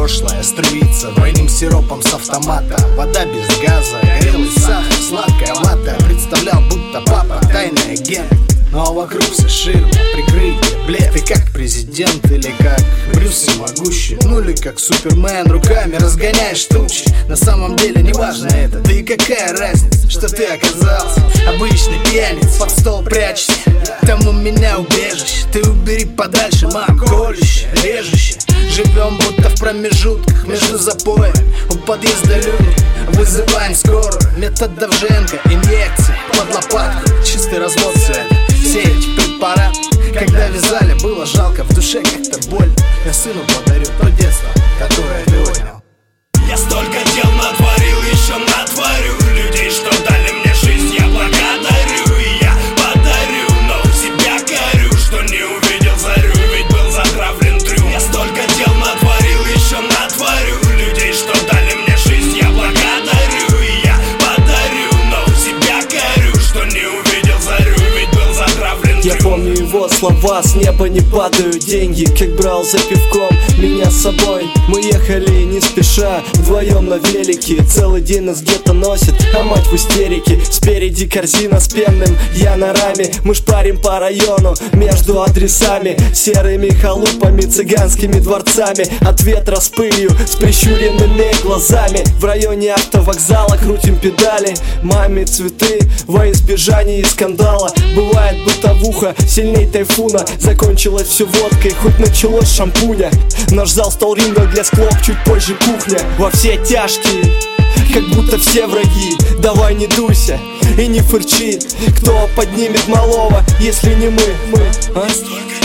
прошлое струится двойным сиропом с автомата. Вода без газа, горелый сахар, сладкая вата. Представлял, будто папа тайный агент, но вокруг все ширма, прикрытие, блеф. Ты как президент или как Брюс всемогущий, ну или как Супермен, руками разгоняешь тучи. На самом деле не важно это, да и какая разница, что ты оказался обычный пьяниц. Под стол прячешься, там у меня убежище. Ты убери подальше, мам, колюще, режуще. Живем будто в промежутках между запоем. У подъезда люди, вызываем скорую. Метод Довженко, инъекции под лопатку. Чистый развод света, все эти препараты. Когда вязали, было жалко, в душе как-то больно. Я сыну подарю то детство, которое ты отнял. Я столько дел натворил, еще натворю. Людей, что дали мне жизнь, я благодарю. И я подарю, но себя корю, что не увидел зарю, ведь был затравлен трюм. Я столько дел натворил, еще натворю. Людей, что дали мне жизнь, я благодарю. И я подарю, но себя корю, что не увидел зарю, ведь был затравлен трюм. Я помню его слова: с неба не падают деньги. Как брал за пивком меня с собой, мы ехали не спеша, вдвоем на велике. Целый день нас где-то носит, а мать в истерике. Спереди корзина с пенным, я на раме. Мы шпарим по району между адресами, серыми халупами, цыганскими дворцами. От ветра с пылью, с прищуренными глазами. В районе автовокзала крутим педали, маме цветы во избежание скандала. Бывает бытовуха сильней тайфуна. Закончилось все водкой, хоть началось с шампуня. Наш зал стал рингом для склоп, чуть позже кухня. Во все тяжкие, как будто все враги. Давай не дуйся и не фырчи, кто поднимет малого, если не мы, а?